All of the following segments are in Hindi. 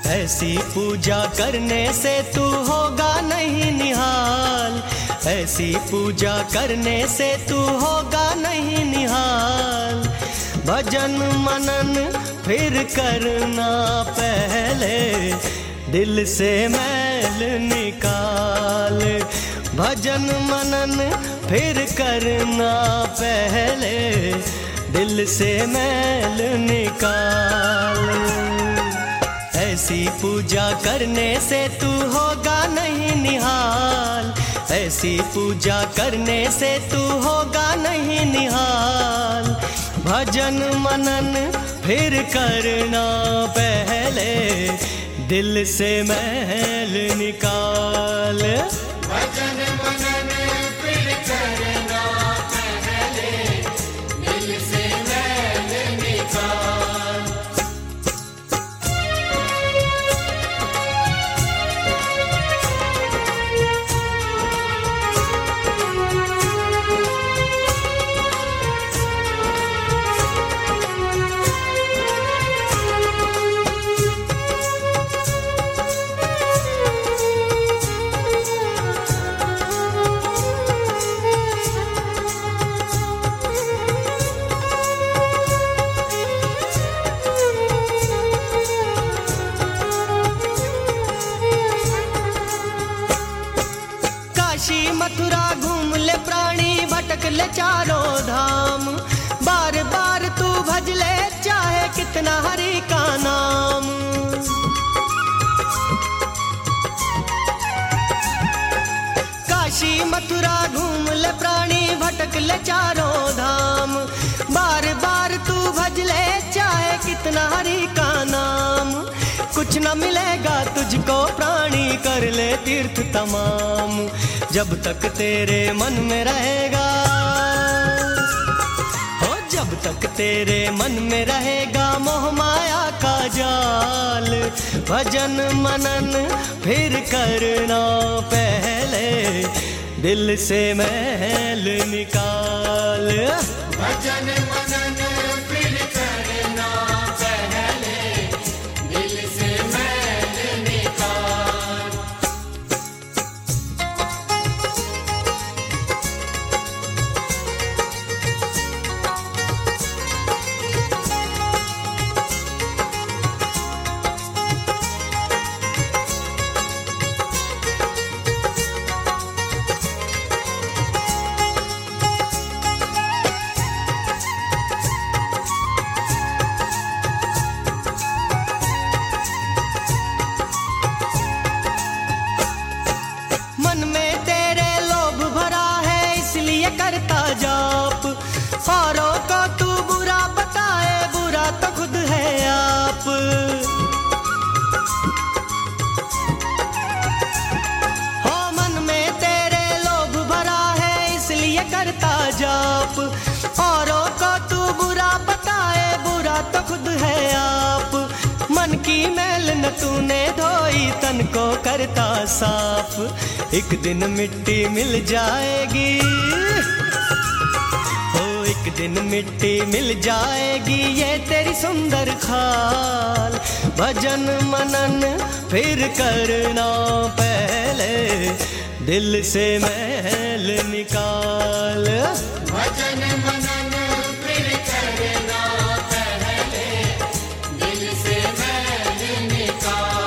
ऐसी पूजा करने से तू होगा नहीं निहाल, ऐसी पूजा करने से तू होगा नहीं निहाल। भजन मनन फिर करना पहले, दिल से मैल निकाल। भजन मनन फिर करना पहले, दिल से मैल निकाल। ऐसी पूजा करने से तू होगा नहीं निहाल, ऐसी पूजा करने से तू होगा नहीं निहाल। भजन मनन फिर करना पहले, दिल से मैल निकाल। भजन मनन फिर करना पहले, दिल से मैल निकाल। मथुरा घूम ले प्राणी, भटक ले चारों धाम। बार बार तू भज ले चाहे कितना हरि का नाम। काशी मथुरा घूम ले प्राणी, भटक ले चारों धाम। बार बार तू भज ले चाहे कितना हरि का नाम। कुछ न मिलेगा तुझको प्राणी, कर ले तीर्थ तमाम। जब तक तेरे मन में रहेगा, हो जब तक तेरे मन में रहेगा मोह माया का जाल। भजन मनन फिर करना पहले, दिल से मैल निकाल। भजन मनन फिर करना पहले, दिल से मैल निकाल। करता जाप, औरों को तू बुरा बताए, बुरा तो खुद है आप। हो मन में तेरे लोभ भरा है, इसलिए करता जाप। औरों को तू बुरा बताए, बुरा तो खुद है आप। मन की मैल न तूने धोई, तन को करता साफ। एक दिन मिट्टी मिल जाएगी, एक दिन मिट्टी मिल जाएगी, ये तेरी सुंदर खाल। भजन मनन फिर करना पहले, दिल से मैल निकाल। भजन मनन फिर करना पहले, दिल से मैल निकाल।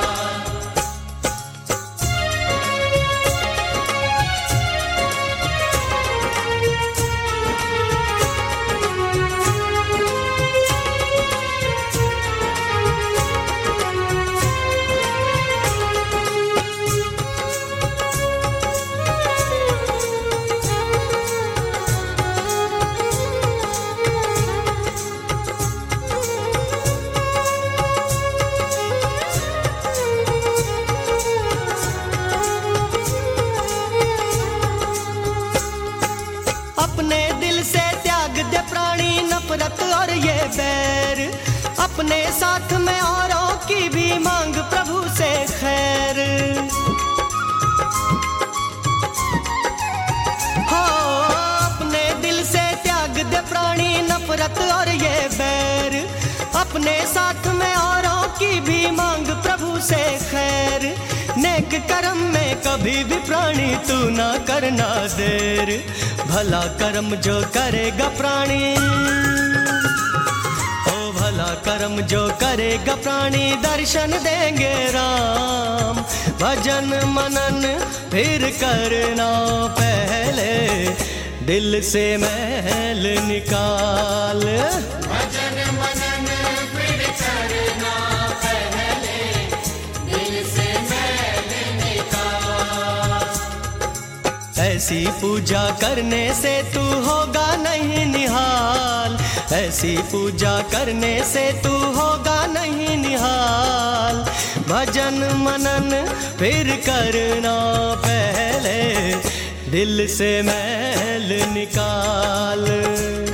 अपने दिल से त्याग दे प्राणी नफरत और ये बैर। अपने साथ में औरों की भी मांग प्रभु से खैर। हो अपने दिल से त्याग दे प्राणी नफरत और ये बैर। अपने साथ में औरों की भी मांग प्रभु से कर्म में कभी भी प्राणी तू ना करना देर, भला कर्म जो करेगा प्राणी, ओ भला कर्म जो करेगा प्राणी दर्शन देंगे राम। भजन मनन फिर करना पहले, दिल से मैल निकाल। भजन मनन फिर करना पहले, दिल से मैल निकाल। ऐसी पूजा करने से तू होगा नहीं निहाल, ऐसी पूजा करने से तू होगा नहीं निहाल। भजन मनन फिर करना पहले, दिल से मैल निकाल।